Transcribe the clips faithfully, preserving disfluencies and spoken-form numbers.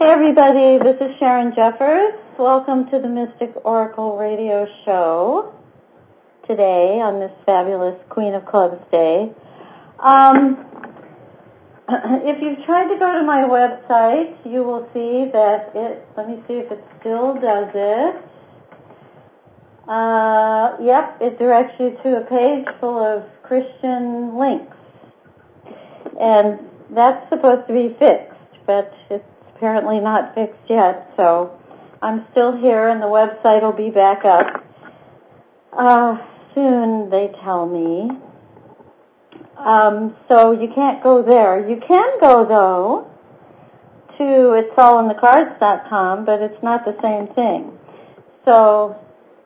Hey everybody, this is Sharon Jeffers. Welcome to the Mystic Oracle Radio Show today on this fabulous Queen of Clubs Day. Um, if you've tried to go to my website, you will see that it, let me see if it still does it. Uh, yep, it directs you to a page full of Christian links. And that's supposed to be fixed, but it's apparently not fixed yet, so I'm still here and the website will be back up uh, soon, they tell me. Um, so you can't go there. You can go, though, to its all in the cards dot com, but it's not the same thing. So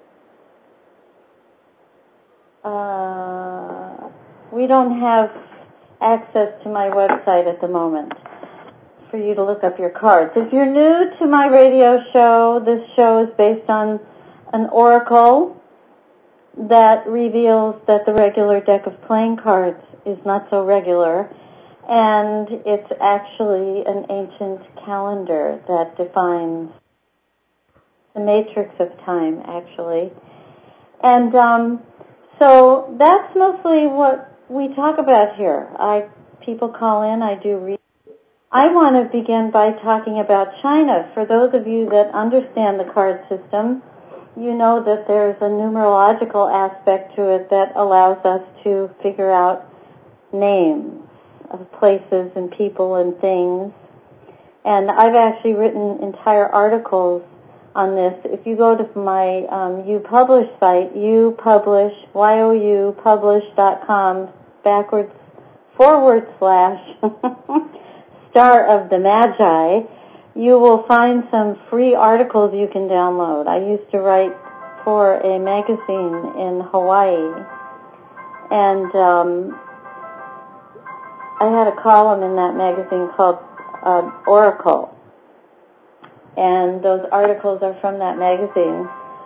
uh, we don't have access to my website at the moment for you to look up your cards. If you're new to my radio show, this show is based on an oracle that reveals that the regular deck of playing cards is not so regular, and it's actually an ancient calendar that defines the matrix of time, actually. And um, so that's mostly what we talk about here. I people call in, I do read. I want to begin by talking about China. For those of you that understand the card system, you know that there's a numerological aspect to it that allows us to figure out names of places and people and things. And I've actually written entire articles on this. If you go to my um, YouPublish site, YouPublish, Y O U, publish dot com, backwards, forward slash, Star of the Magi, you will find some free articles you can download. I used to write for a magazine in Hawaii, and um, I had a column in that magazine called uh, Oracle, and those articles are from that magazine.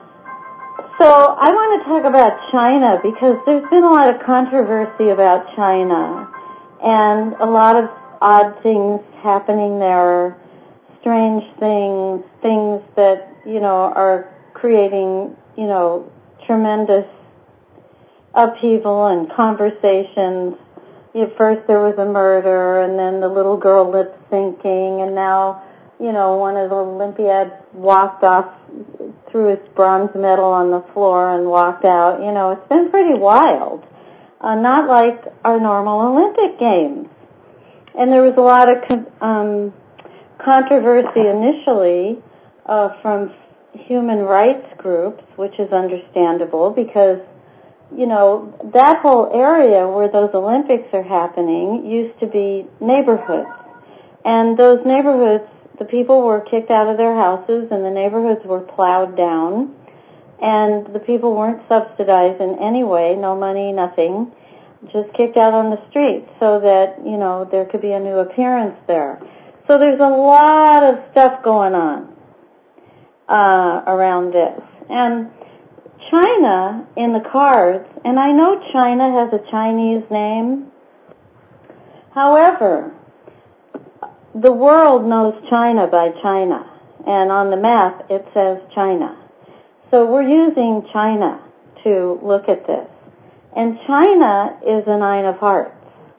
So I want to talk about China because there's been a lot of controversy about China and a lot of odd things happening there, strange things, things that, you know, are creating, you know, tremendous upheaval and conversations. At first there was a murder, and then the little girl lip syncing, and now, you know, one of the Olympiads walked off, threw his bronze medal on the floor and walked out. You know, it's been pretty wild. Uh, not like our normal Olympic Games. And there was a lot of um, controversy initially uh, from human rights groups, which is understandable because, you know, that whole area where those Olympics are happening used to be neighborhoods. And those neighborhoods, the people were kicked out of their houses and the neighborhoods were plowed down. And the people weren't subsidized in any way, no money, nothing. Just kicked out on the street so that, you know, there could be a new appearance there. So there's a lot of stuff going on uh, around this. And China in the cards, and I know China has a Chinese name. However, the world knows China by China. And on the map it says China. So we're using China to look at this. And China is a nine of hearts.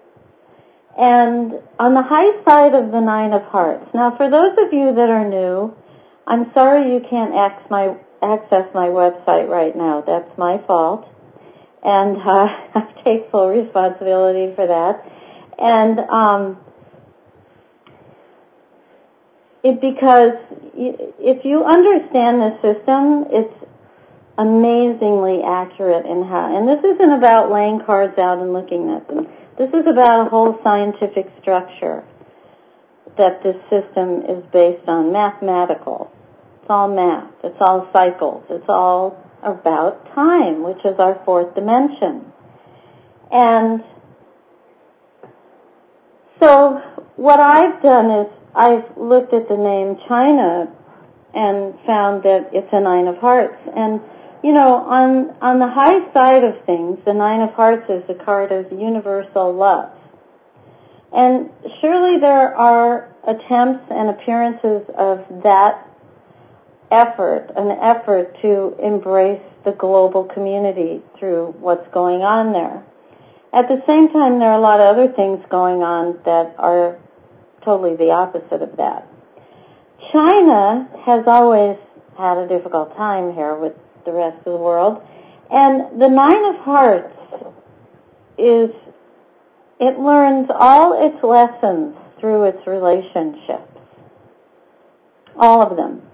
And on the high side of the nine of hearts, now for those of you that are new, I'm sorry you can't access my, access my website right now. That's my fault. And uh, I take full responsibility for that. And um, it because if you understand the system, it's amazingly accurate in how, and this isn't about laying cards out and looking at them. This is about a whole scientific structure that this system is based on, mathematical. It's all math. It's all cycles. It's all about time, which is our fourth dimension. And so what I've done is I've looked at the name China and found that it's a nine of hearts. And you know, on on the high side of things, the Nine of Hearts is a card of universal love. And surely there are attempts and appearances of that effort, an effort to embrace the global community through what's going on there. At the same time, there are a lot of other things going on that are totally the opposite of that. China has always had a difficult time here with the rest of the world, and the Nine of Hearts is, it learns all its lessons through its relationships. All of them.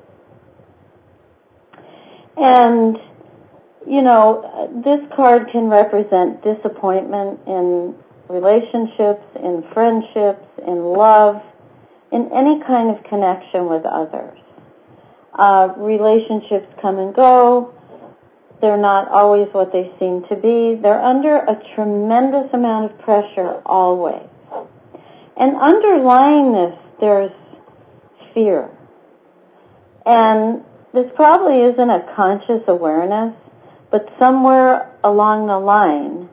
And, you know, this card can represent disappointment in relationships, in friendships, in love, in any kind of connection with others. Uh, relationships come and go. They're not always what they seem to be. They're under a tremendous amount of pressure always. And underlying this, there's fear. And this probably isn't a conscious awareness, but somewhere along the line,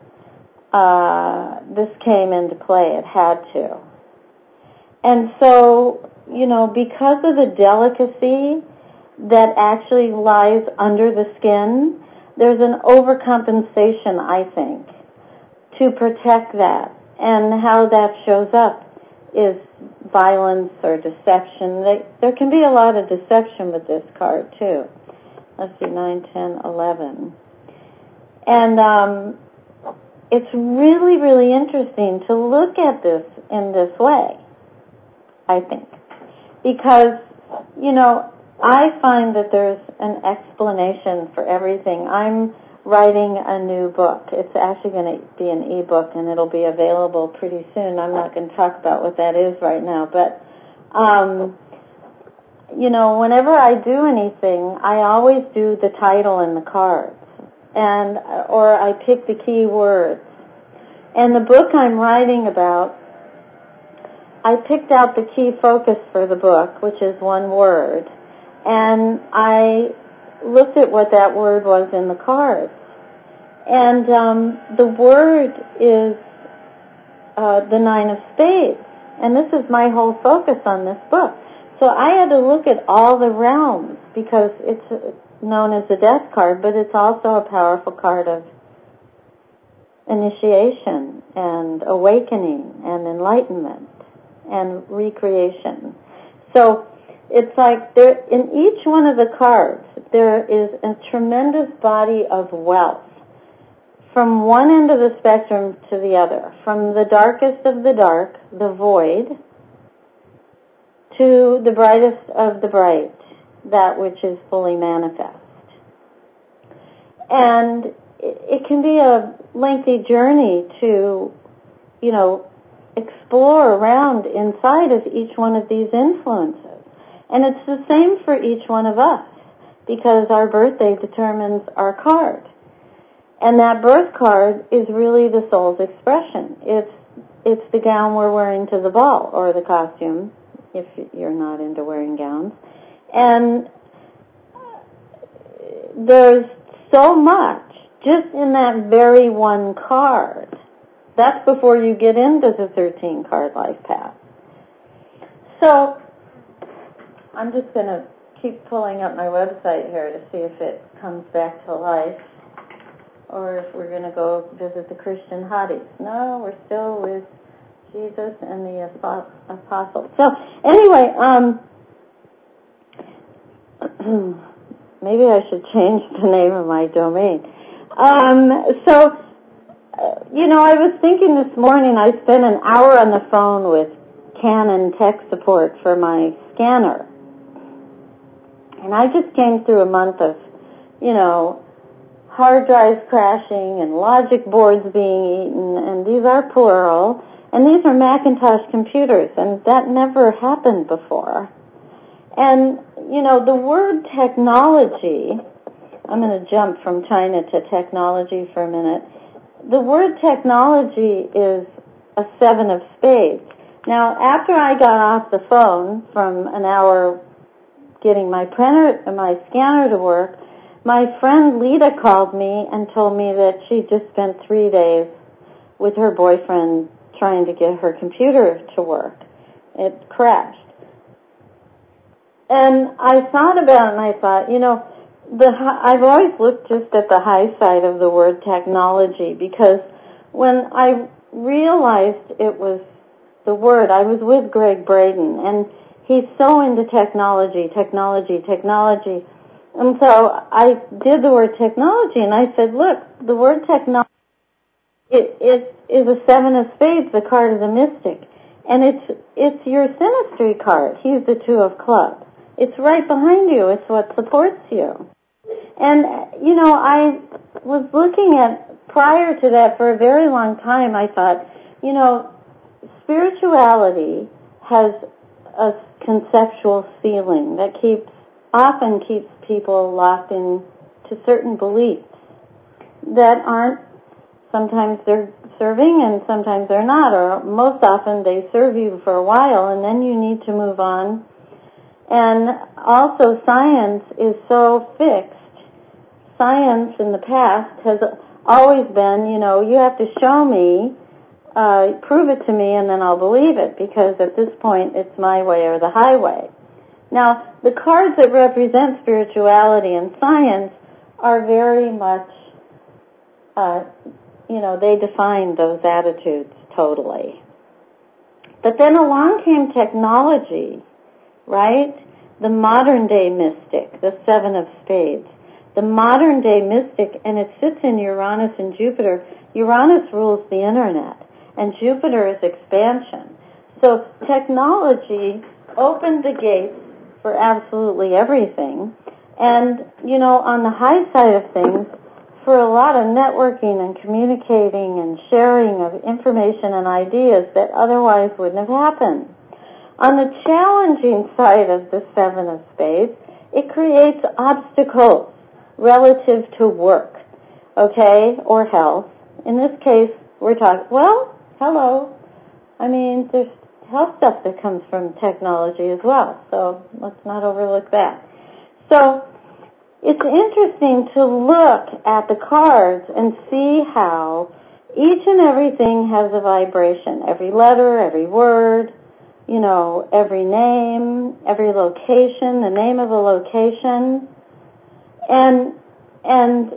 uh, this came into play. It had to. And so, you know, because of the delicacy that actually lies under the skin, there's an overcompensation, I think, to protect that. And how that shows up is violence or deception. They, there can be a lot of deception with this card, too. Let's see, nine, ten, eleven. And um, it's really, really interesting to look at this in this way, I think. Because, you know, I find that there's an explanation for everything. I'm writing a new book. It's actually going to be an e-book, and it'll be available pretty soon. I'm not going to talk about what that is right now, but, um, you know, whenever I do anything, I always do the title and the cards, and or I pick the key words. And the book I'm writing about, I picked out the key focus for the book, which is one word, and I looked at what that word was in the cards. And um, the word is uh, the Nine of Spades. And this is my whole focus on this book. So I had to look at all the realms because it's known as the Death card, but it's also a powerful card of initiation and awakening and enlightenment and recreation. So it's like there, in each one of the cards, there is a tremendous body of wealth from one end of the spectrum to the other, from the darkest of the dark, the void, to the brightest of the bright, that which is fully manifest. And it can be a lengthy journey to, you know, explore around inside of each one of these influences. And it's the same for each one of us, because our birthday determines our card. And that birth card is really the soul's expression. It's it's the gown we're wearing to the ball, or the costume, if you're not into wearing gowns. And there's so much just in that very one card. That's before you get into the thirteen-card life path. So I'm just going to keep pulling up my website here to see if it comes back to life, or if we're going to go visit the Christian hotties. No, we're still with Jesus and the apostles. So anyway, um, maybe I should change the name of my domain. Um, so, uh, you know, I was thinking this morning, I spent an hour on the phone with Canon tech support for my scanner. And I just came through a month of, you know, hard drives crashing and logic boards being eaten, and these are plural, and these are Macintosh computers, and that never happened before. And, you know, the word technology, I'm going to jump from China to technology for a minute. The word technology is a seven of spades. Now, after I got off the phone from an hour getting my printer, my scanner to work, my friend Lita called me and told me that she just spent three days with her boyfriend trying to get her computer to work. It crashed. And I thought about it, and I thought, you know, the I've always looked just at the high side of the word technology, because when I realized it was the word, I was with Greg Braden, and he's so into technology, technology, technology. And so I did the word technology, and I said, look, the word technology, it, it is a seven of spades, the card of the mystic. And it's it's your synastry card. He's the two of clubs. It's right behind you. It's what supports you. And, you know, I was looking at, prior to that, for a very long time, I thought, you know, spirituality has a conceptual ceiling that keeps, often keeps people locked in to certain beliefs that aren't, sometimes they're serving and sometimes they're not, or most often they serve you for a while and then you need to move on. And also science is so fixed. Science in the past has always been, you know, you have to show me, uh, prove it to me, and then I'll believe it, because at this point it's my way or the highway. Now, the cards that represent spirituality and science are very much, uh, you know, they define those attitudes totally. But then along came technology, right? The modern day mystic, the seven of spades. The modern day mystic, and it sits in Uranus and Jupiter. Uranus rules the internet, and Jupiter is expansion. So technology opened the gates for absolutely everything. And, you know, on the high side of things, for a lot of networking and communicating and sharing of information and ideas that otherwise wouldn't have happened. On the challenging side of the seven of spades, it creates obstacles relative to work, okay, or health. In this case, we're talking, well, hello. I mean, there's health stuff that comes from technology as well, so let's not overlook that. So it's interesting to look at the cards and see how each and everything has a vibration. Every letter, every word, you know, every name, every location, the name of a location. And and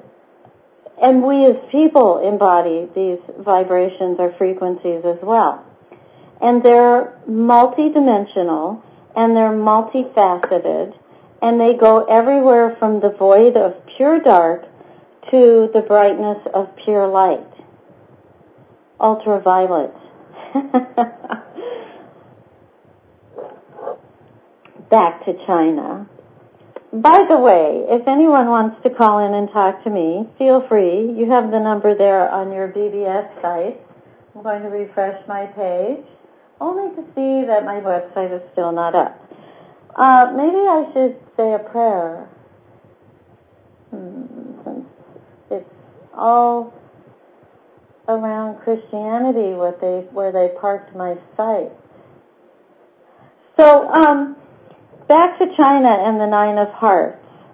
and we as people embody these vibrations or frequencies as well. And they're multidimensional and they're multifaceted, and they go everywhere from the void of pure dark to the brightness of pure light. Ultraviolet. Back to China. By the way, if anyone wants to call in and talk to me, feel free. You have the number there on your B B S site. I'm going to refresh my page, only to see that my website is still not up. Uh, maybe I should say a prayer. Hmm, since it's all around Christianity, what they where they parked my site. So, um, back to China and the Nine of Hearts.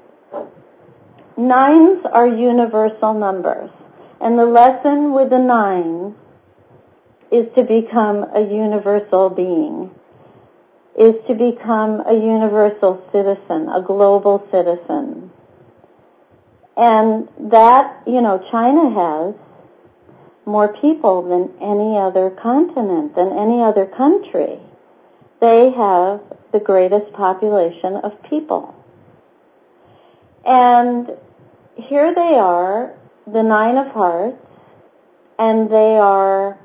Nines are universal numbers, and the lesson with the nine is to become a universal being, is to become a universal citizen, a global citizen. And that, you know, China has more people than any other continent, than any other country. They have the greatest population of people. And here they are, the Nine of Hearts, and they are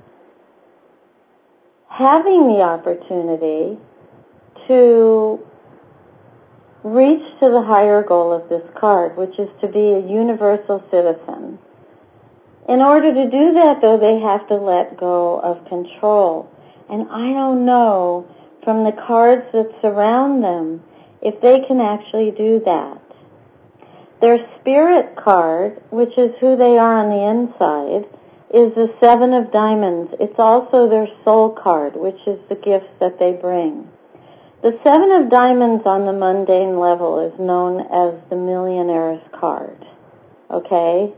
having the opportunity to reach to the higher goal of this card, which is to be a universal citizen. In order to do that, though, they have to let go of control. And I don't know from the cards that surround them if they can actually do that. Their spirit card, which is who they are on the inside, is the Seven of Diamonds. It's also their soul card, which is the gifts that they bring. The Seven of Diamonds on the mundane level is known as the Millionaire's card. Okay?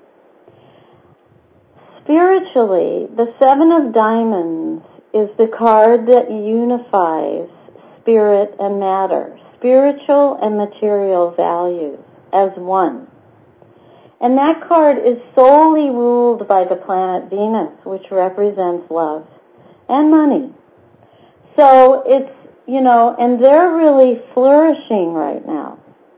Spiritually, the Seven of Diamonds is the card that unifies spirit and matter. spiritual and material values as one. And that card is solely ruled by the planet Venus, which represents love and money. So it's, you know, and they're really flourishing right now.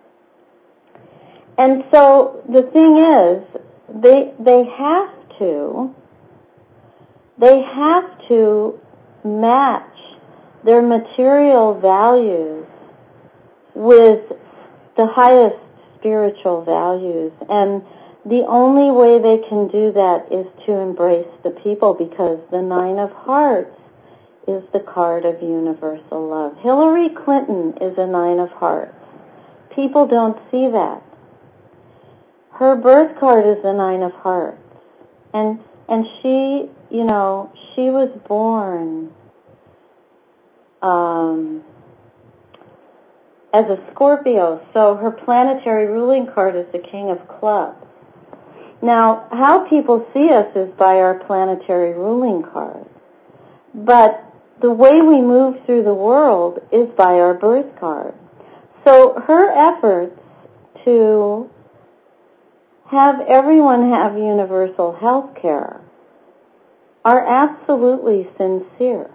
And so the thing is, they they have to, they have to match their material values with the highest spiritual values. And the only way they can do that is to embrace the people, because the Nine of Hearts is the card of universal love. Hillary Clinton is a Nine of Hearts. People don't see that. Her birth card is the Nine of Hearts. And and she, you know, she was born um, as a Scorpio, so her planetary ruling card is the King of Clubs. Now, how people see us is by our planetary ruling card. But the way we move through the world is by our birth card. So her efforts to have everyone have universal health care are absolutely sincere.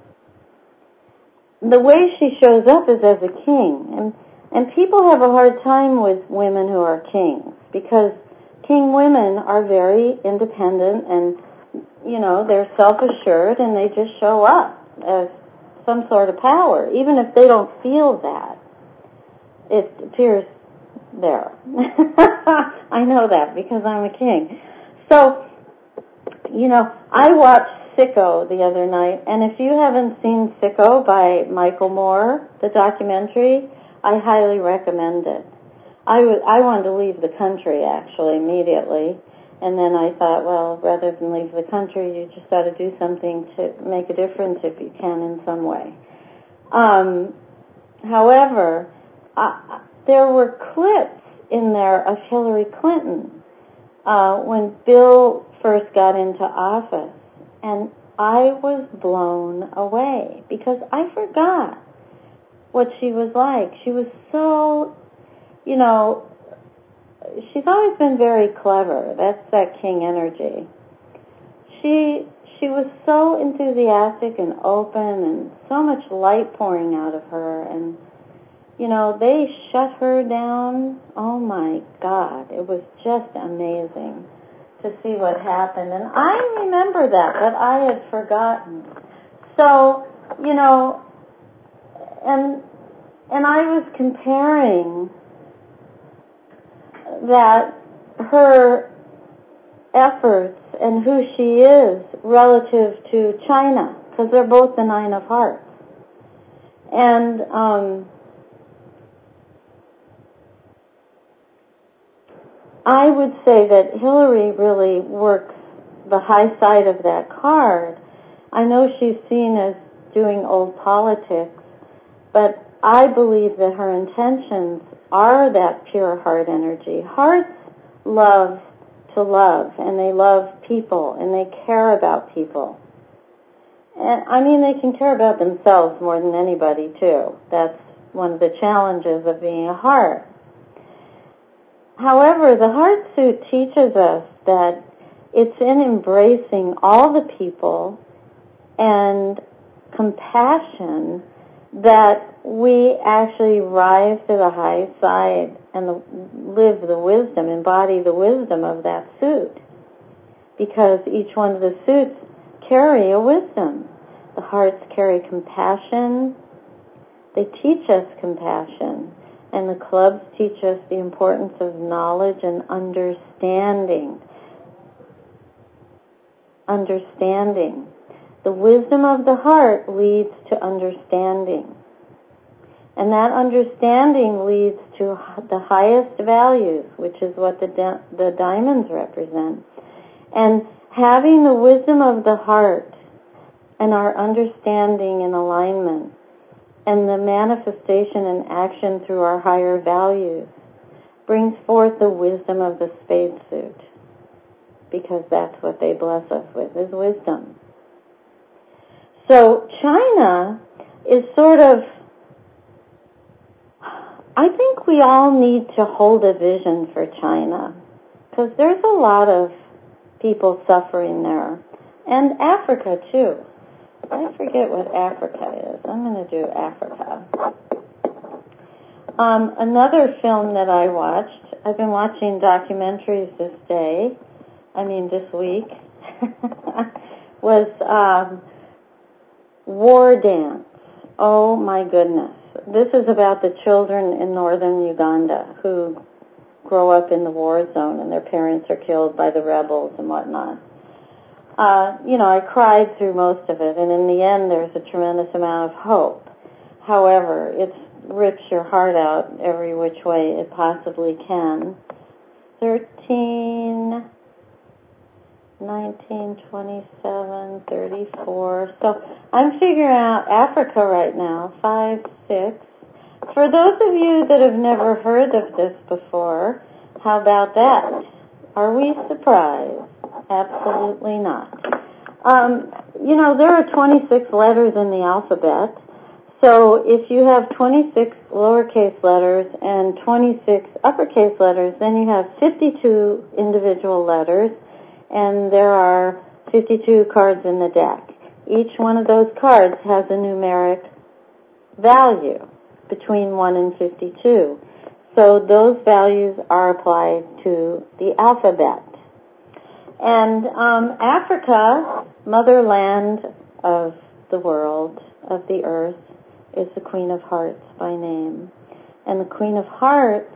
The way she shows up is as a king, and, and people have a hard time with women who are kings, because king women are very independent and, you know, they're self-assured and they just show up as some sort of power, even if they don't feel that. It appears there. I know that because I'm a king. So, you know, I watched Sicko the other night, and if you haven't seen Sicko by Michael Moore, the documentary, I highly recommend it. I, w- I wanted to leave the country, actually, immediately, and then I thought, well, rather than leave the country, you just got to do something to make a difference if you can in some way. Um, however, I, there were clips in there of Hillary Clinton uh, when Bill first got into office, and I was blown away because I forgot what she was like. She was so, you know, she's always been very clever. That's that king energy. She she was so enthusiastic and open, and so much light pouring out of her, and you know, they shut her down. Oh my God, it was just amazing to see what happened. And I remember that, but I had forgotten. So, you know, and and I was comparing that, her efforts and who she is relative to China, because they're both the Nine of Hearts. And um, I would say that Hillary really works the high side of that card. I know she's seen as doing old politics, but I believe that her intentions are that pure heart energy. Hearts love to love, and they love people, and they care about people. And I mean, they can care about themselves more than anybody, too. That's one of the challenges of being a heart. However, the heart suit teaches us that it's in embracing all the people and compassion that we actually rise to the high side and the, live the wisdom, embody the wisdom of that suit. Because each one of the suits carry a wisdom. The hearts carry compassion. They teach us compassion. And the clubs teach us the importance of knowledge and understanding. Understanding. The wisdom of the heart leads to understanding. And that understanding leads to the highest values, which is what the di- the diamonds represent. And having the wisdom of the heart and our understanding in alignment and the manifestation and action through our higher values brings forth the wisdom of the spade suit, because that's what they bless us with, is wisdom. So China is sort of I think we all need to hold a vision for China, because there's a lot of people suffering there. And Africa, too. I forget what Africa is. I'm going to do Africa. Um, another film that I watched, I've been watching documentaries this day, I mean this week, was um, War Dance. Oh my goodness. This is about the children in northern Uganda who grow up in the war zone and their parents are killed by the rebels and whatnot. Uh, you know, I cried through most of it, and in the end there's a tremendous amount of hope. However, it rips your heart out every which way it possibly can. thirteen, nineteen, twenty-seven, thirty-four. So I'm figuring out Africa right now, five, six. For those of you that have never heard of this before, how about that? Are we surprised? Absolutely not. Um, you know, there are twenty-six letters in the alphabet. So if you have twenty-six lowercase letters and twenty-six uppercase letters, then you have fifty-two individual letters, and there are fifty-two cards in the deck. Each one of those cards has a numeric value between one and fifty-two. So those values are applied to the alphabet. And um, Africa, motherland of the world, of the earth, is the Queen of Hearts by name. And the Queen of Hearts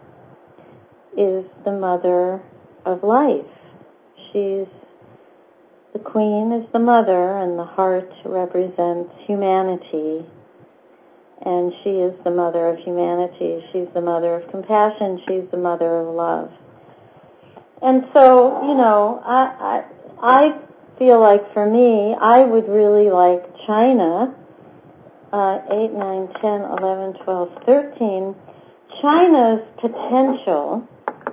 is the mother of life. She's, the Queen is the mother, and the heart represents humanity. And she is the mother of humanity. She's the mother of compassion. She's the mother of love. And so, you know, I, I, I feel like for me, I would really like China, uh, eight, nine, ten, eleven, twelve, thirteen, China's potential,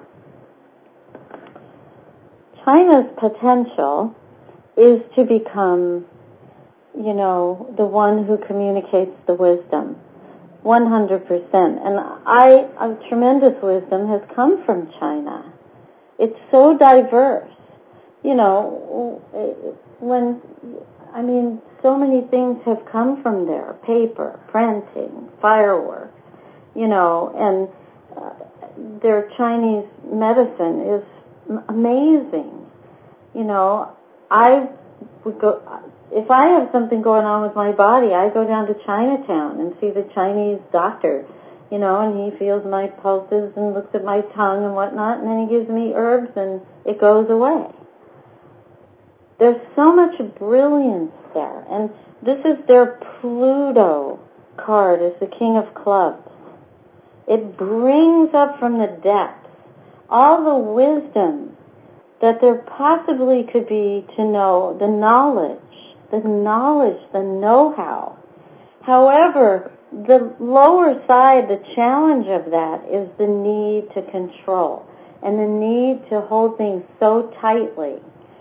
China's potential is to become, you know, the one who communicates the wisdom, one hundred percent. And I, a tremendous wisdom has come from China. It's so diverse. You know, when, I mean, so many things have come from there. Paper, printing, fireworks, you know, and uh, their Chinese medicine is amazing. You know, I would go, if I have something going on with my body, I go down to Chinatown and see the Chinese doctor. You know, and he feels my pulses and looks at my tongue and whatnot, and then he gives me herbs and it goes away. There's so much brilliance there. And this is their Pluto card, is the King of Clubs. It brings up from the depths all the wisdom that there possibly could be to know, the knowledge, the knowledge, the know-how. However, the lower side, the challenge of that is the need to control and the need to hold things so tightly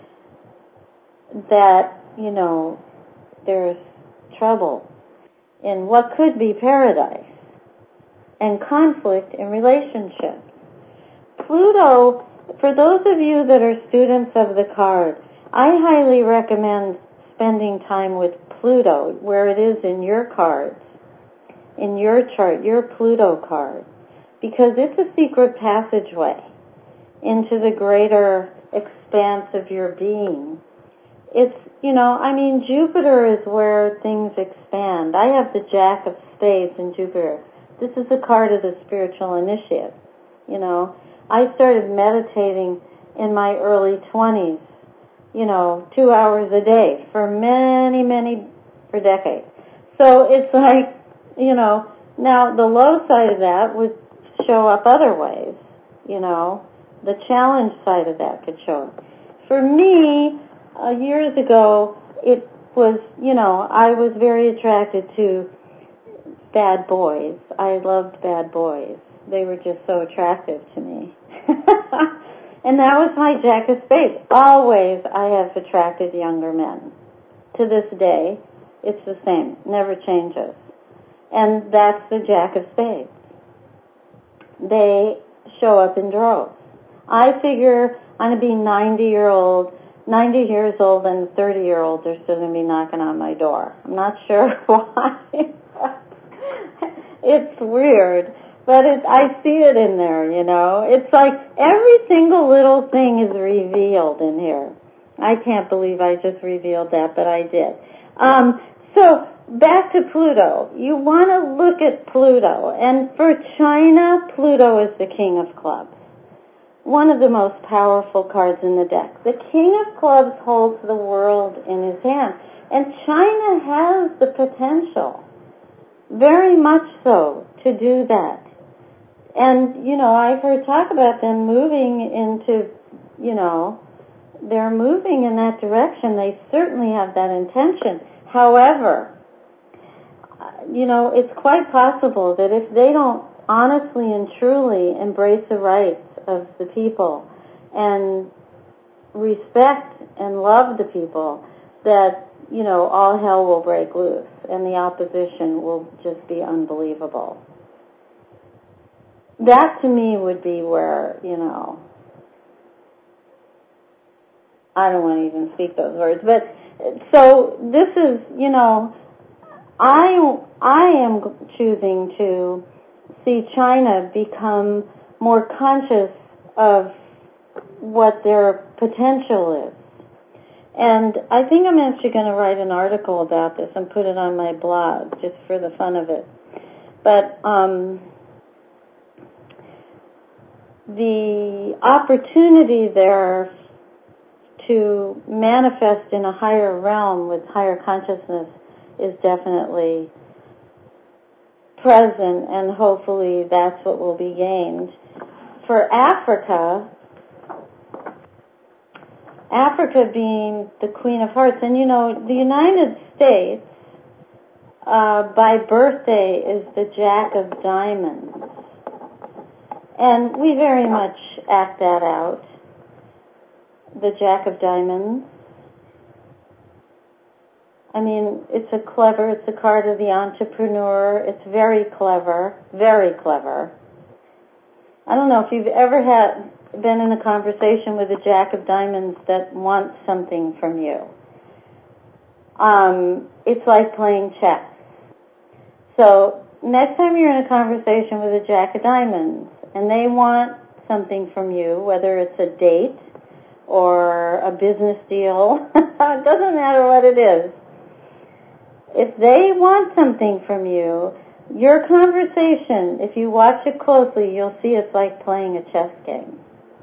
that, you know, there's trouble in what could be paradise and conflict in relationships. Pluto, for those of you that are students of the card, I highly recommend spending time with Pluto where it is in your cards, in your chart, your Pluto card, because it's a secret passageway into the greater expanse of your being. It's, you know, I mean, Jupiter is where things expand. I have the Jack of Spades in Jupiter. This is a card of the spiritual initiate. You know, I started meditating in my early twenties, you know, two hours a day for many, many, for decades. So it's like, you know, now the low side of that would show up other ways, you know. The challenge side of that could show up. For me, uh, years ago, it was, you know, I was very attracted to bad boys. I loved bad boys. They were just so attractive to me. And that was my Jack of Spades. Always I have attracted younger men. To this day, it's the same. Never changes. And that's the Jack of Spades. they show up in droves. I figure I'm going to be ninety year old, ninety years old, and thirty year olds are still going to be knocking on my door. I'm not sure why. It's weird, but it, I see it in there, you know. It's like every single little thing is revealed in here. I can't believe I just revealed that, but I did. Um, so back to Pluto. You want to look at Pluto, and for China, Pluto is the King of Clubs. One of the most powerful cards in the deck. The King of Clubs holds the world in his hand, and China has the potential, very much so, to do that. And, you know, I've heard talk about them moving into, you know, they're moving in that direction. They certainly have that intention. However, you know, it's quite possible that if they don't honestly and truly embrace the rights of the people and respect and love the people, that, you know, all hell will break loose and the opposition will just be unbelievable. That to me would be where, you know, I don't want to even speak those words, but so this is, you know, I, I am choosing to see China become more conscious of what their potential is. And I think I'm actually going to write an article about this and put it on my blog just for the fun of it. But um, the opportunity there to manifest in a higher realm with higher consciousness is definitely present, and hopefully that's what will be gained. For Africa, Africa being the Queen of Hearts, and you know, the United States, uh, by birthday, is the Jack of Diamonds. And we very much act that out. The Jack of Diamonds. I mean, it's a clever, it's a card of the entrepreneur. It's very clever, very clever. I don't know if you've ever had been in a conversation with a Jack of Diamonds that wants something from you. Um, it's like playing chess. So next time you're in a conversation with a Jack of Diamonds and they want something from you, whether it's a date or a business deal, it doesn't matter what it is. If they want something from you, your conversation, if you watch it closely, you'll see it's like playing a chess game.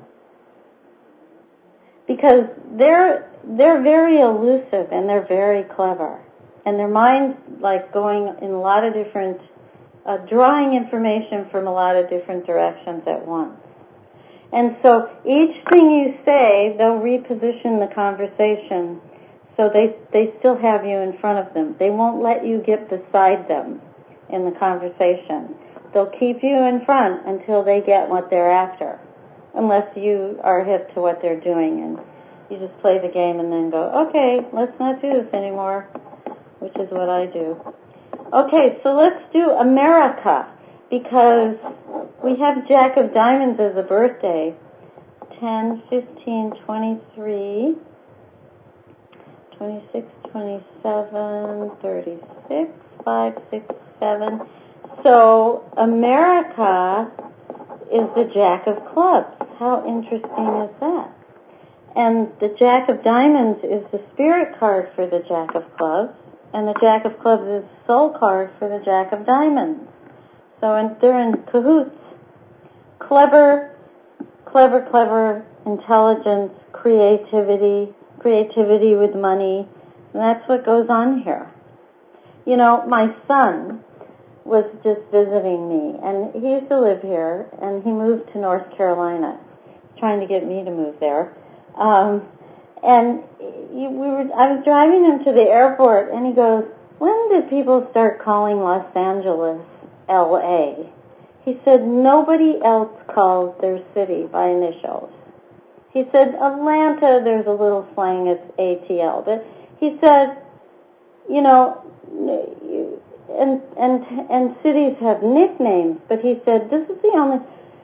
Because they're they're very elusive and they're very clever. And their mind's like going in a lot of different, uh, drawing information from a lot of different directions at once. And so each thing you say, they'll reposition the conversation so they they still have you in front of them. They won't let you get beside them in the conversation. They'll keep you in front until they get what they're after, unless you are hip to what they're doing and you just play the game and then go, okay, let's not do this anymore, which is what I do. Okay, so let's do America, because we have Jack of Diamonds as a birthday, ten, fifteen, twenty-three, twenty-six, twenty-seven, thirty-six, five, six, seven. So America is the Jack of Clubs. How interesting is that? And the Jack of Diamonds is the spirit card for the Jack of Clubs, and the Jack of Clubs is the soul card for the Jack of Diamonds. So in, they're in cahoots. Clever, clever, clever, intelligence, creativity, creativity with money, and that's what goes on here. You know, my son was just visiting me, and he used to live here, and he moved to North Carolina, trying to get me to move there. Um, and he, we were, I was driving him to the airport, and he goes, when did people start calling Los Angeles L A? He said, nobody else calls their city by initials. He said, Atlanta, there's a little slang, it's A T L. But he said, you know, and and and cities have nicknames, but he said, this is the only,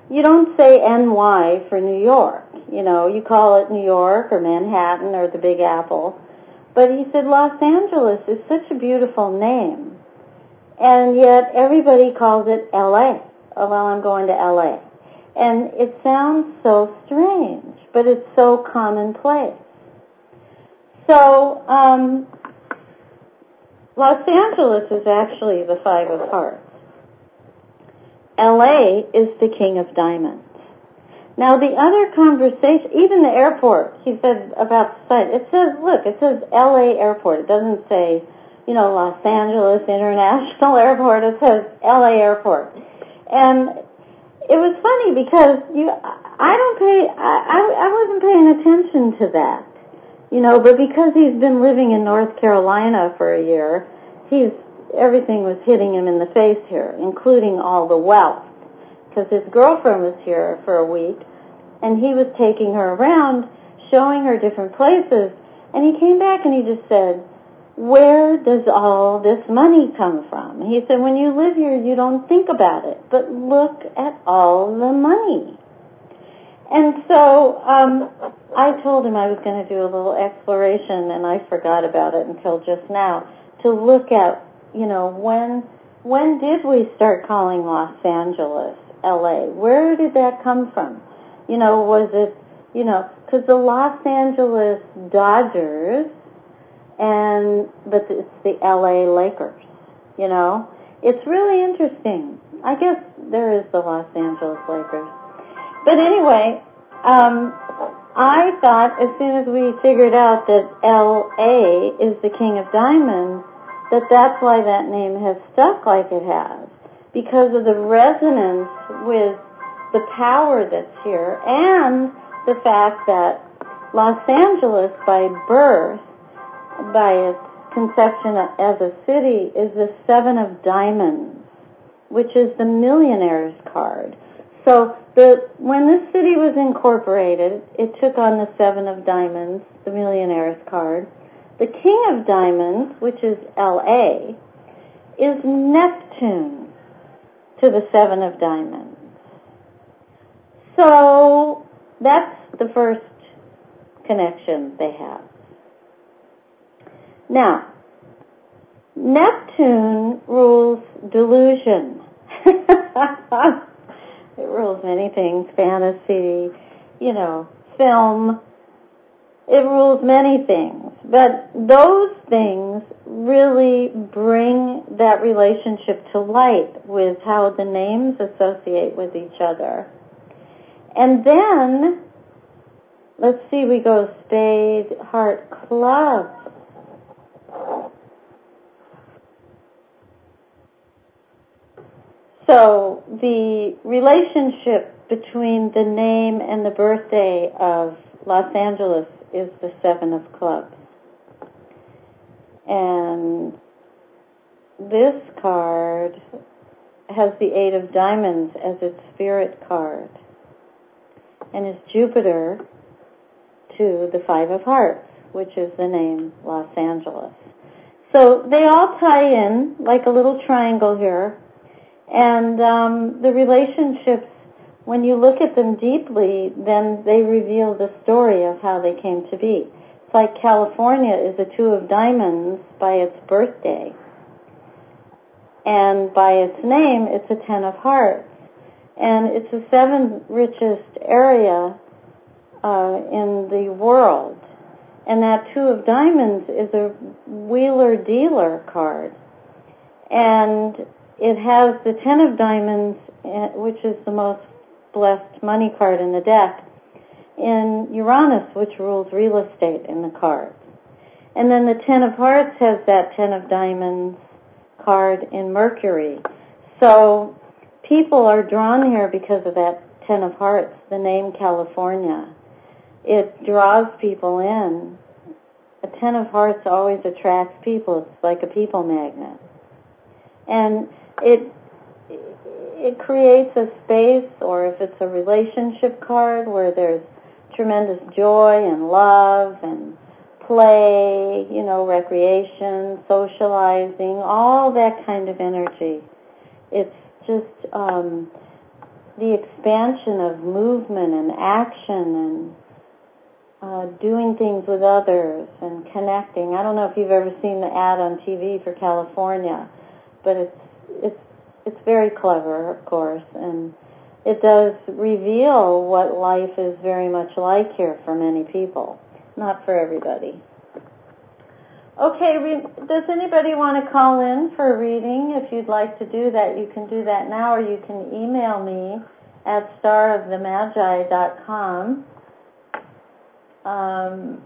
you don't say N Y for New York. You know, you call it New York or Manhattan or the Big Apple. But he said Los Angeles is such a beautiful name, and yet everybody calls it L A. Oh, well, I'm going to L A. And it sounds so strange, but it's so commonplace. So, um, Los Angeles is actually the Five of Hearts. L A is the King of Diamonds. Now, the other conversation, even the airport, he said about the site, it says, look, it says L A Airport. It doesn't say, you know, Los Angeles International Airport. It says L A Airport. And it was funny because you, I don't pay, I, I wasn't paying attention to that, you know, but because he's been living in North Carolina for a year, he's, everything was hitting him in the face here, including all the wealth. Because his girlfriend was here for a week, and he was taking her around, showing her different places, and he came back and he just said, where does all this money come from? He said, when you live here, you don't think about it, but look at all the money. And so um, I told him I was going to do a little exploration, and I forgot about it until just now, to look at, you know, when when did we start calling Los Angeles L A? Where did that come from? You know, was it, you know, because the Los Angeles Dodgers, and, but it's the L A Lakers, you know? It's really interesting. I guess there is the Los Angeles Lakers. But anyway, um, I thought as soon as we figured out that L A is the King of Diamonds, that that's why that name has stuck like it has. Because of the resonance with the power that's here, and the fact that Los Angeles, by birth, by its conception as a city, is the Seven of Diamonds, which is the millionaire's card. So the when this city was incorporated, it took on the Seven of Diamonds, the millionaire's card. The King of Diamonds, which is L A, is Neptune to the Seven of Diamonds. So that's the first connection they have. Now, Neptune rules delusion. It rules many things, fantasy, you know, film. It rules many things. But those things really bring that relationship to light with how the names associate with each other. And then, let's see, we go spade, heart, club. So the relationship between the name and the birthday of Los Angeles is the Seven of Clubs. And this card has the Eight of Diamonds as its spirit card, and is Jupiter to the Five of Hearts, which is the name Los Angeles. So they all tie in like a little triangle here, and um, the relationships, when you look at them deeply, then they reveal the story of how they came to be. It's like California is a Two of Diamonds by its birthday, and by its name, it's a Ten of Hearts. And it's the seventh richest area uh, in the world. And that Two of Diamonds is a wheeler-dealer card. And it has the Ten of Diamonds, which is the most blessed money card in the deck, in Uranus, which rules real estate in the cards. And then the Ten of Hearts has that Ten of Diamonds card in Mercury. So people are drawn here because of that Ten of Hearts, the name California. It draws people in. A Ten of Hearts always attracts people. It's like a people magnet. And it it creates a space, or if it's a relationship card, where there's tremendous joy and love and play, you know, recreation, socializing, all that kind of energy. It's just um, the expansion of movement and action and uh, doing things with others and connecting. I don't know if you've ever seen the ad on T V for California, but it's it's it's very clever, of course, and it does reveal what life is very much like here for many people, not for everybody. Okay, re- does anybody want to call in for a reading? If you'd like to do that, you can do that now, or you can email me at star of the magi dot com. Um,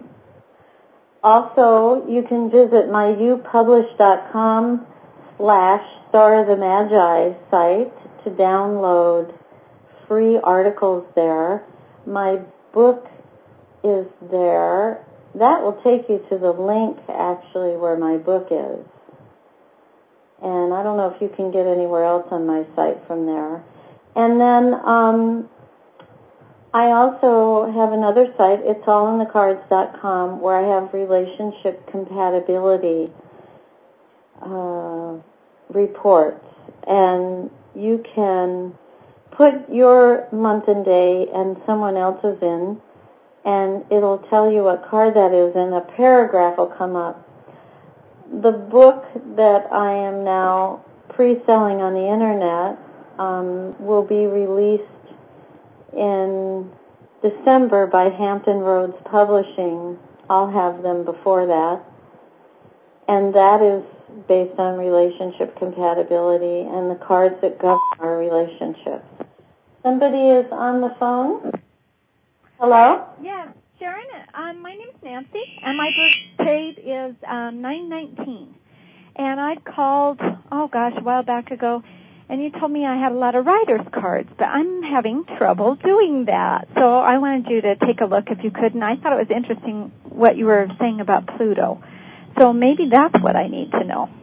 also, you can visit my you publish dot com slash Star of the Magi site to download free articles there. My book is there. That will take you to the link, actually, where my book is. And I don't know if you can get anywhere else on my site from there. And then um, I also have another site, it's all in the cards dot com, where I have relationship compatibility uh, reports. And you can put your month and day and someone else's in, and it'll tell you what card that is, and a paragraph will come up. The book that I am now pre-selling on the internet um, will be released in December by Hampton Roads Publishing. I'll have them before that. And that is based on relationship compatibility and the cards that govern our relationships. Somebody is on the phone. Hello? Yes, Sharon, um, my name's Nancy, and my birth date is um, nine nineteen. And I called, oh gosh, a while back ago, and you told me I had a lot of writer's cards, but I'm having trouble doing that. So I wanted you to take a look if you could, and I thought it was interesting what you were saying about Pluto. So maybe that's what I need to know.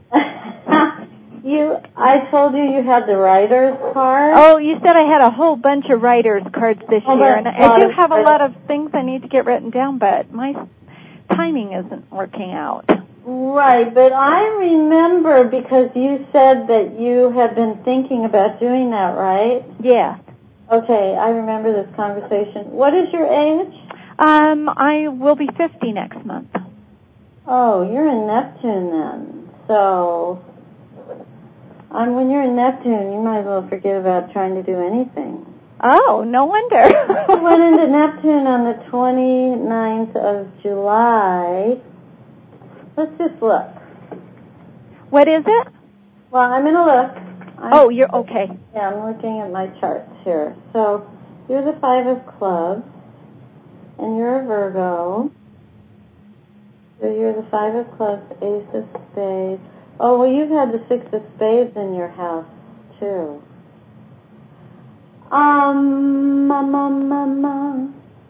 You, I told you you had the writer's card. Oh, you said I had a whole bunch of writer's cards this oh, year, and I do have a lot of things I need to get written down, but my timing isn't working out. Right, but I remember because you said that you had been thinking about doing that, right? Yeah. Okay, I remember this conversation. What is your age? Um, I will be fifty next month. Oh, you're in Neptune then. So... Um, when you're in Neptune, you might as well forget about trying to do anything. Oh, no wonder. I went into Neptune on the twenty-ninth of July. Let's just look. What is it? Well, I'm going to look. I'm, oh, you're okay. Yeah, I'm looking at my charts here. So you're the Five of Clubs, and you're a Virgo. So you're the Five of Clubs, Ace of Spades. Oh, well, you've had the Six of Spades in your house, too. Um, ma, ma, ma, ma.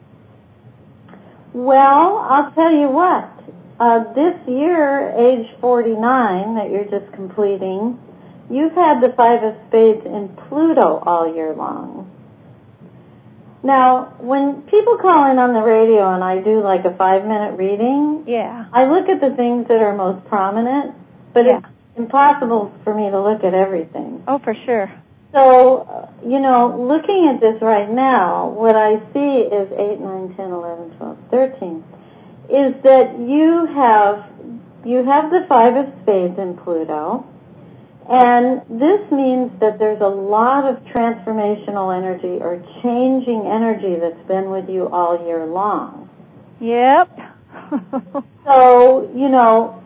Well, I'll tell you what. Uh, this year, age forty-nine, that you're just completing, you've had the Five of Spades in Pluto all year long. Now, when people call in on the radio and I do like a five-minute reading, yeah, I look at the things that are most prominent. But yeah. It's impossible for me to look at everything. Oh, for sure. So, you know, looking at this right now, what I see is eight, nine, ten, eleven, twelve, thirteen, is that you have, you have the Five of Spades in Pluto, and this means that there's a lot of transformational energy or changing energy that's been with you all year long. Yep. So, you know...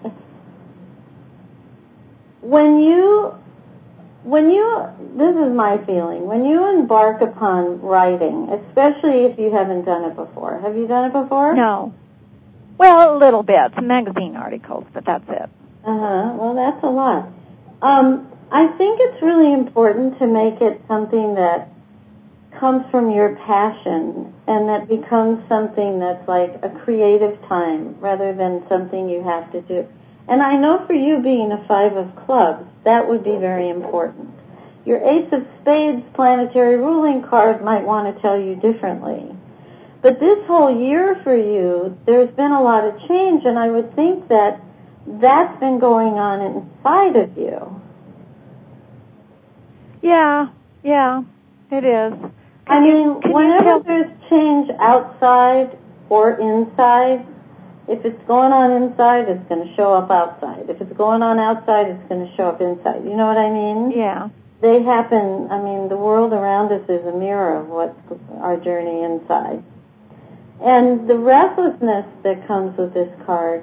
When you, when you, this is my feeling, when you embark upon writing, especially if you haven't done it before. Have you done it before? No. Well, a little bit. Some magazine articles, but that's it. Uh-huh. Well, that's a lot. Um, I think it's really important to make it something that comes from your passion and that becomes something that's like a creative time rather than something you have to do. And I know for you being a Five of Clubs, that would be very important. Your Ace of Spades planetary ruling card might want to tell you differently. But this whole year for you, there's been a lot of change, and I would think that that's been going on inside of you. Yeah, yeah. It is. Can I mean, you, whenever tell- there's change outside or inside, if it's going on inside, it's going to show up outside. If it's going on outside, it's going to show up inside. You know what I mean? Yeah. They happen, I mean, the world around us is a mirror of what's our journey inside. And the restlessness that comes with this card,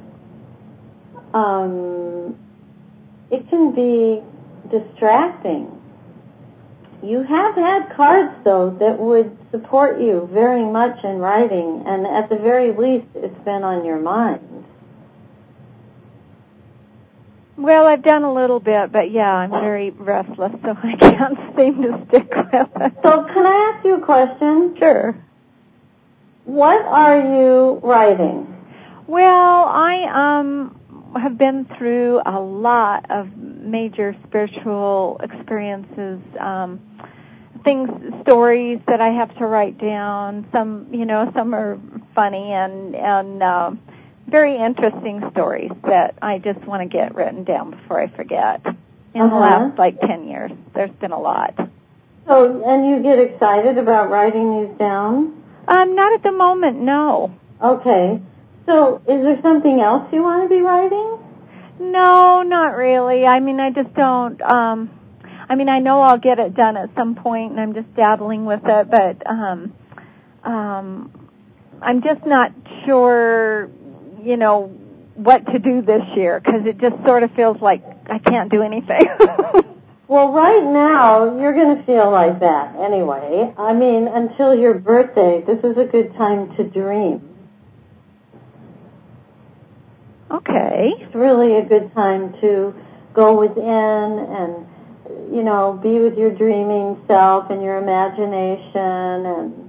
um, it can be distracting. You have had cards, though, that would support you very much in writing, and at the very least, it's been on your mind. Well, I've done a little bit, but yeah, I'm very restless, so I can't seem to stick with it. So can I ask you a question? Sure. What are you writing? Well, I um have been through a lot of major spiritual experiences, um, things, stories that I have to write down. Some, you know, some are funny and and uh, very interesting stories that I just want to get written down before I forget. In uh-huh. the last, like, ten years, there's been a lot. So, and you get excited about writing these down? Um, not at the moment, no. Okay. So, is there something else you want to be writing? No, not really. I mean, I just don't, um, I mean, I know I'll get it done at some point, and I'm just dabbling with it, but um, um, I'm just not sure, you know, what to do this year, because it just sort of feels like I can't do anything. Well, right now, you're going to feel like that anyway. I mean, until your birthday, this is a good time to dream. Okay. It's really a good time to go within and, you know, be with your dreaming self and your imagination. And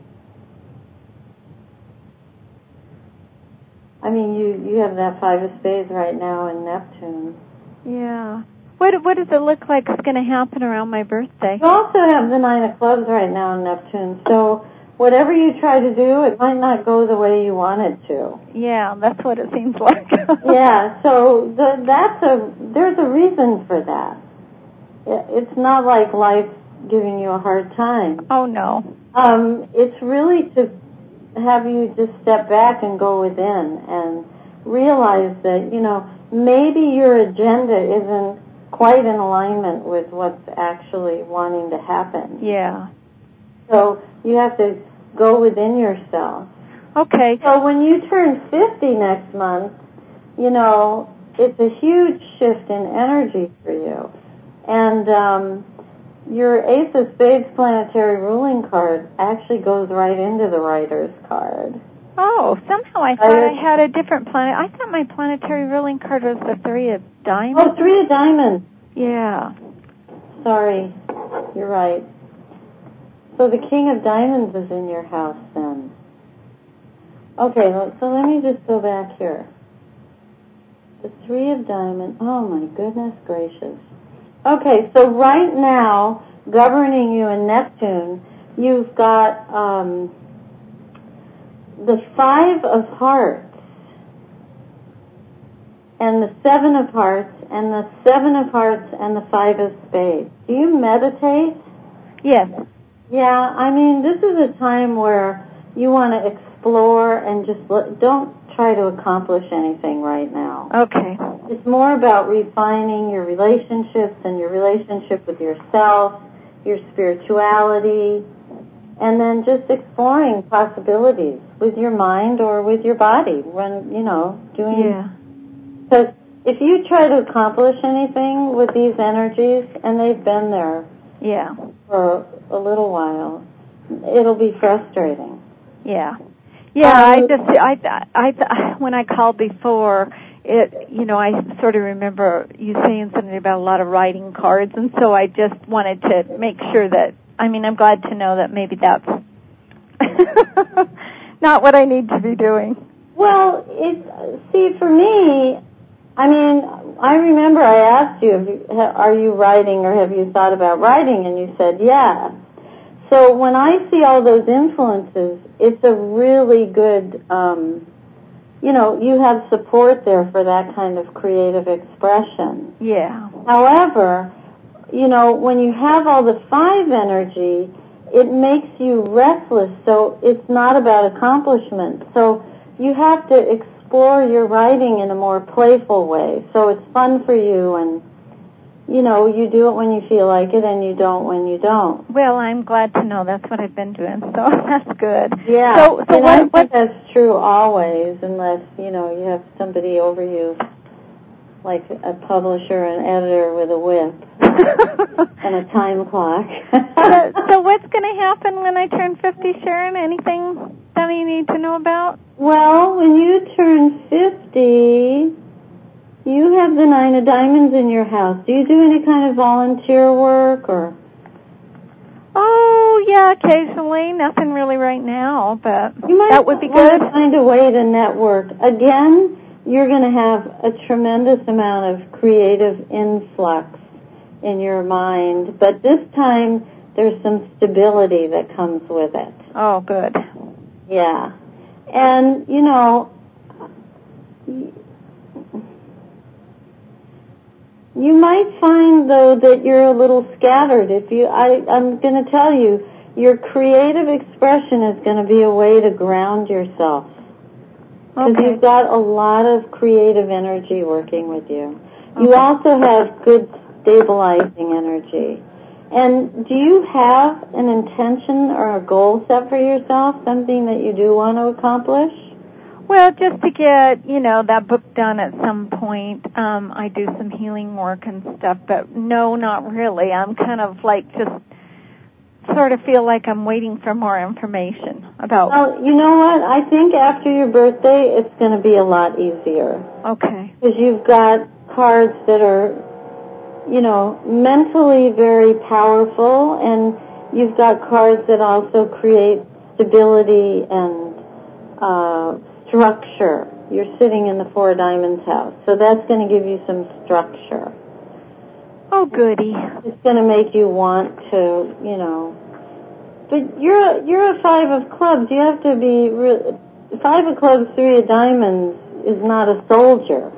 I mean, you, you have that five of spades right now in Neptune. Yeah. What what does it look like is going to happen around my birthday? You also have the nine of clubs right now in Neptune, so whatever you try to do, it might not go the way you want it to. Yeah, that's what it seems like. Yeah, so the, that's a there's a reason for that. It's not like life giving you a hard time. Oh, no. Um, it's really to have you just step back and go within and realize that, you know, maybe your agenda isn't quite in alignment with what's actually wanting to happen. Yeah. So you have to go within yourself. Okay. So when you turn fifty next month, you know, it's a huge shift in energy for you. And um, your Ace of Spades planetary ruling card actually goes right into the Writer's card. Oh, somehow I thought I had a different planet. I thought my planetary ruling card was the Three of Diamonds. Oh, Three of Diamonds. Yeah. Sorry. You're right. So the King of Diamonds is in your house then. Okay, so let me just go back here. The Three of Diamonds. Oh, my goodness gracious. Okay, so right now, governing you in Neptune, you've got um, the Five of Hearts and the Seven of Hearts and the Seven of Hearts and the Five of Spades. Do you meditate? Yes. Yeah, I mean, this is a time where you want to explore and just let, don't try to accomplish anything right now. Okay. It's more about refining your relationships and your relationship with yourself, your spirituality, and then just exploring possibilities with your mind or with your body when, you know, doing... Yeah. Because if you try to accomplish anything with these energies, and they've been there yeah. for a little while, it'll be frustrating. Yeah. Yeah, um, I just, I, I, when I called before, it, you know, I sort of remember you saying something about a lot of writing cards, and so I just wanted to make sure that, I mean, I'm glad to know that maybe that's not what I need to be doing. Well, it, see, for me, I mean, I remember I asked you, if you, are you writing or have you thought about writing, and you said, yeah. So when I see all those influences, it's a really good, um, you know, you have support there for that kind of creative expression. Yeah. However, you know, when you have all the five energy, it makes you restless, so it's not about accomplishment. So you have to explore your writing in a more playful way, so it's fun for you, and, you know, you do it when you feel like it, and you don't when you don't. Well, I'm glad to know that's what I've been doing, so that's good. Yeah, so, so and what, I think what, that's true always, unless, you know, you have somebody over you, like a publisher and editor with a whip and a time clock. so, so what's going to happen when I turn fifty, Sharon? Anything that you need to know about? Well, when you turn fifty, you have the nine of diamonds in your house. Do you do any kind of volunteer work or? Oh, yeah, occasionally. Nothing really right now, but you might that would be want good. to find a way to network. Again, you're going to have a tremendous amount of creative influx in your mind, but this time there's some stability that comes with it. Oh, good. Yeah. And, you know, you might find, though, that you're a little scattered. If you, I, I'm going to tell you, your creative expression is going to be a way to ground yourself. Because Okay. you've got a lot of creative energy working with you. Okay. You also have good stabilizing energy. And do you have an intention or a goal set for yourself, something that you do want to accomplish? Well, just to get, you know, that book done at some point. Um, I do some healing work and stuff, but no, not really. I'm kind of like just sort of feel like I'm waiting for more information about... Well, you know what? I think after your birthday, it's going to be a lot easier. Okay. Because you've got cards that are, you know, mentally very powerful, and you've got cards that also create stability and uh, structure. You're sitting in the Four of Diamonds house, so that's going to give you some structure. Oh, goody. It's going to make you want to, you know. But you're a, you're a five of clubs. You have to be re- five of clubs, three of diamonds is not a soldier.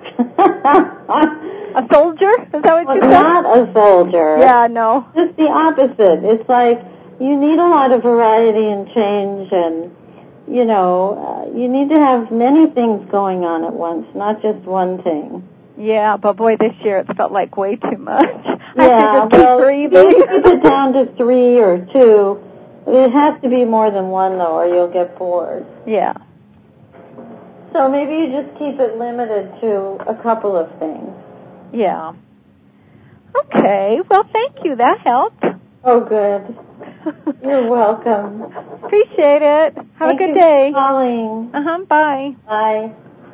A soldier? Is that what well, you said? Not a soldier. Yeah, no. Just the opposite. It's like you need a lot of variety and change, and you know uh, you need to have many things going on at once, not just one thing. Yeah, but boy, this year it's felt like way too much. I Yeah, should just well, keep breathing. you keep it down to three or two. It has to be more than one, though, or you'll get bored. Yeah. So maybe you just keep it limited to a couple of things. Yeah. Okay. Well, thank you. That helped. Oh, good. You're welcome. Appreciate it. Have Thank a good you day. for calling. Uh-huh. Bye. Bye.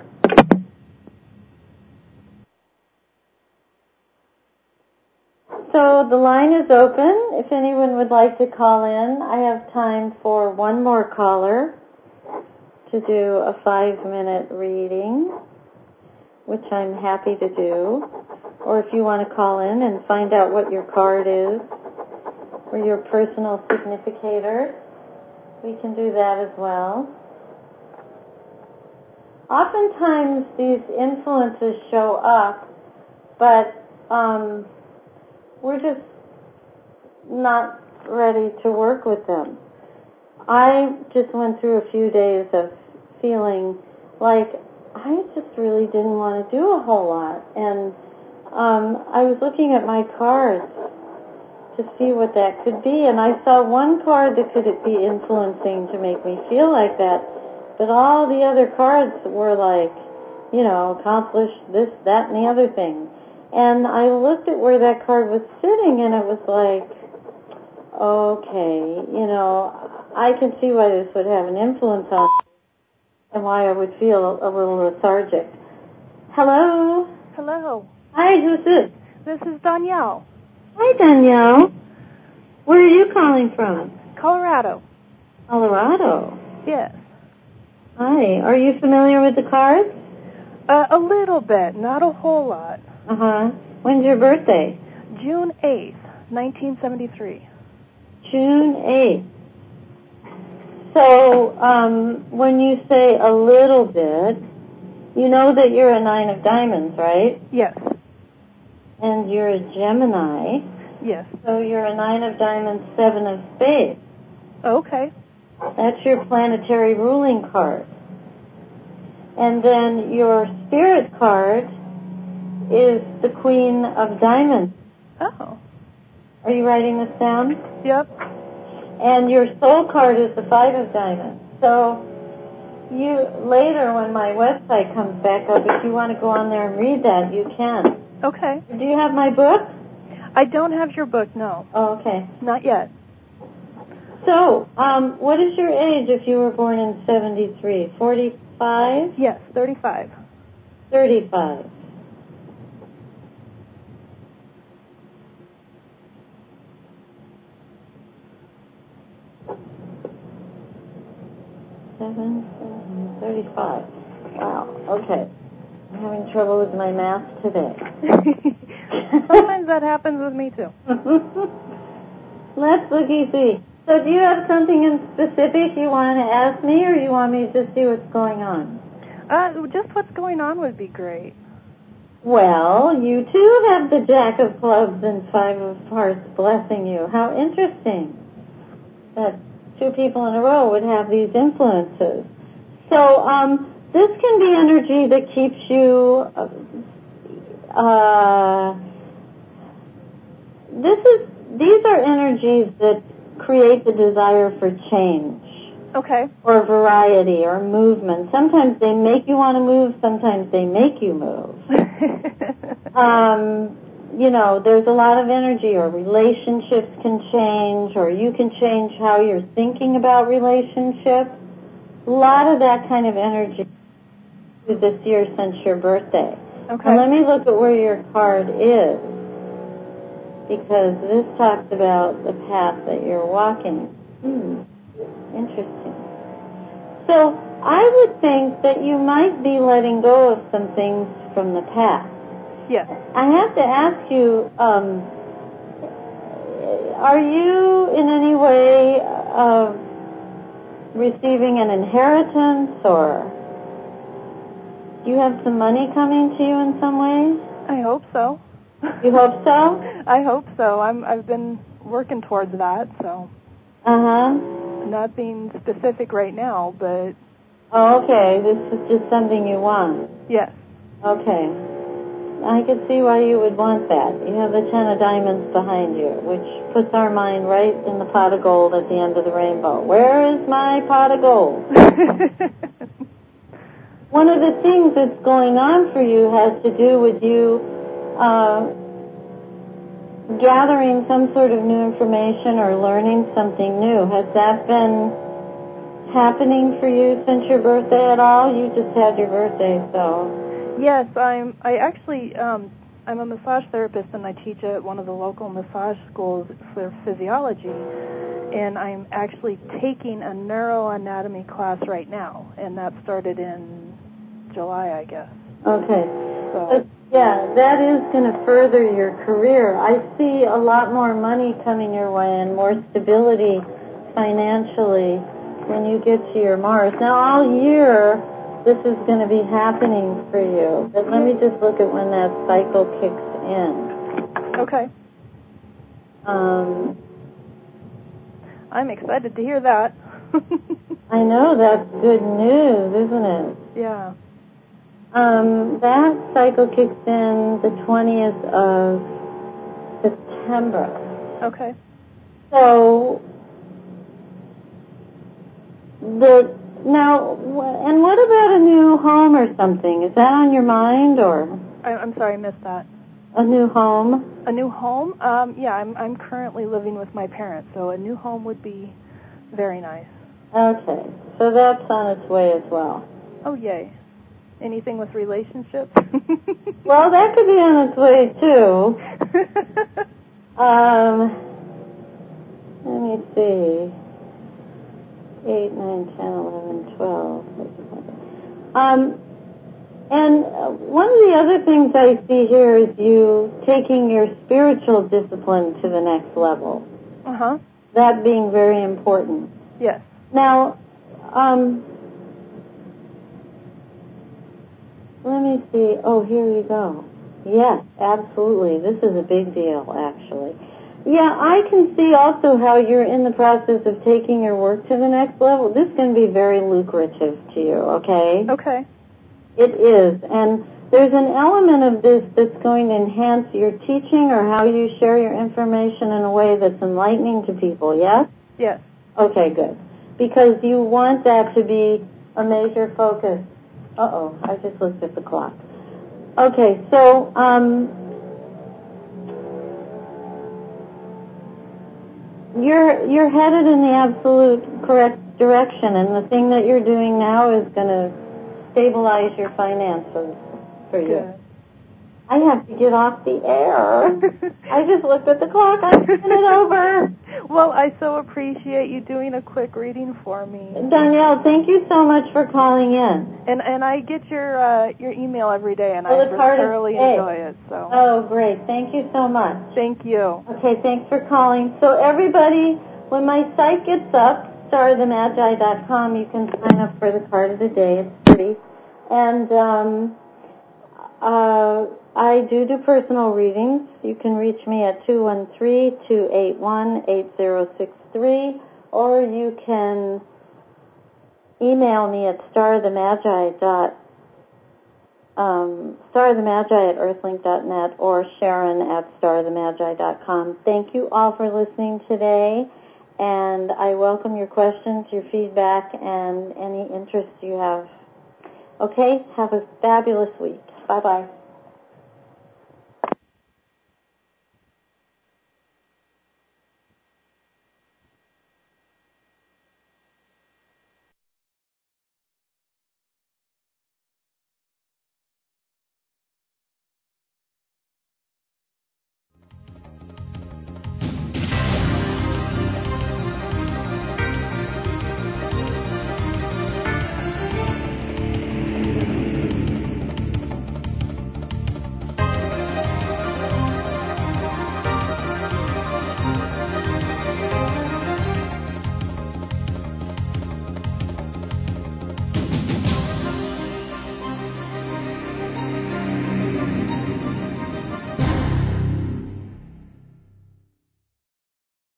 So the line is open. If anyone would like to call in, I have time for one more caller to do a five-minute reading, which I'm happy to do. Or if you want to call in and find out what your card is or your personal significator, we can do that as well. Oftentimes these influences show up, but um, we're just not ready to work with them. I just went through a few days of feeling like I just really didn't want to do a whole lot. And um, I was looking at my cards to see what that could be, and I saw one card that could be influencing to make me feel like that, but all the other cards were like, you know, accomplish this, that, and the other thing. And I looked at where that card was sitting, and it was like, okay, you know, I can see why this would have an influence on me and why I would feel a little lethargic. Hello? Hello. Hi, who's this? This is Danielle. Hi, Danielle. Where are you calling from? Colorado. Colorado. Yes. Hi. Are you familiar with the cards? Uh, a little bit, not a whole lot. Uh-huh. When's your birthday? June eighth, nineteen seventy-three. June eighth. So, um, when you say a little bit, you know that you're a nine of diamonds, right? Yes. And you're a Gemini. Yes. So you're a nine of diamonds, seven of spades. Okay. That's your planetary ruling card. And then your spirit card is the Queen of Diamonds. Oh. Are you writing this down? Yep. And your soul card is the Five of Diamonds. So you later, when my website comes back up, if you want to go on there and read that, you can. Okay. Do you have my book? I don't have your book, no. Oh, okay. Not yet. So, um, what is your age if you were born in seventy-three? forty-five? Yes, thirty-five. thirty-five. Seven, seven, thirty-five. Wow, okay. I'm having trouble with my math today. Sometimes that happens with me, too. Let's look and see. So do you have something in specific you want to ask me, or you want me to just see what's going on? Uh, just what's going on would be great. Well, you too have the Jack of Clubs and Five of Hearts blessing you. How interesting that two people in a row would have these influences. So um, this can be energy that keeps you... Uh, this is these are energies that create the desire for change. Okay. Or variety or movement. Sometimes they make you want to move, sometimes they make you move. um, you know, there's a lot of energy, or relationships can change, or you can change how you're thinking about relationships. A lot of that kind of energy this year since your birthday. Okay. And let me look at where your card is, because this talks about the path that you're walking. Hmm. Interesting. So I would think that you might be letting go of some things from the past. Yes. I have to ask you, um, are you in any way uh, receiving an inheritance, or do you have some money coming to you in some way? I hope so. You hope so? I hope so. I'm, I've been working towards that, so. Uh-huh. Not being specific right now, but... Oh, okay. This is just something you want. Yes. Okay. I could see why you would want that. You have the Ten of Diamonds behind you, which puts our mind right in the pot of gold at the end of the rainbow. Where is my pot of gold? One of the things that's going on for you has to do with you uh, gathering some sort of new information or learning something new. Has that been happening for you since your birthday at all? You just had your birthday, so... Yes, I'm. I actually, um, I'm a massage therapist, and I teach at one of the local massage schools for physiology. And I'm actually taking a neuroanatomy class right now, and that started in July, I guess. Okay. So. But yeah, that is going to further your career. I see a lot more money coming your way and more stability financially when you get to your Mars. Now, all year, this is going to be happening for you. But let me just look at when that cycle kicks in. Okay. Um, I'm excited to hear that. I know, that's good news, isn't it? Yeah. Um, that cycle kicks in the twentieth of September. Okay. So, the now, and what about a new home or something? Is that on your mind, or? I, I'm sorry, I missed that. A new home? A new home? Um, yeah, I'm I'm currently living with my parents, so a new home would be very nice. Okay, so that's on its way as well. Oh, yay. Anything with relationships? Well, that could be on its way, too. um, let me see. eight, nine, ten, eleven, twelve. Um, and one of the other things I see here is you taking your spiritual discipline to the next level. Uh-huh. That being very important. Yes. Now, um, let me see. Oh, here you go. Yes, absolutely. This is a big deal, actually. Yeah, I can see also how you're in the process of taking your work to the next level. This can be very lucrative to you, okay? Okay. It is. And there's an element of this that's going to enhance your teaching or how you share your information in a way that's enlightening to people, yes? Yes. Okay, good. Because you want that to be a major focus. Uh-oh, I just looked at the clock. Okay, so, um, you're, you're headed in the absolute correct direction, and the thing that you're doing now is going to stabilize your finances for you. Good. I have to get off the air. I just looked at the clock. I'm turning it over. Well, I so appreciate you doing a quick reading for me. Danielle, thank you so much for calling in. And and I get your uh, your email every day, and Oh, I it's hard to thoroughly say. enjoy it. So. Oh, great. Thank you so much. Thank you. Okay, thanks for calling. So everybody, when my site gets up, star of the magi dot com, you can sign up for the card of the day. It's free. And um, uh, I do do personal readings. You can reach me at two one three, two eight one, eight zero six three, or you can email me at star of the magi dot um, star of the magi at earthlink dot net or Sharon at star of the magi dot com. Thank you all for listening today, and I welcome your questions, your feedback, and any interest you have. Okay, have a fabulous week. Bye-bye.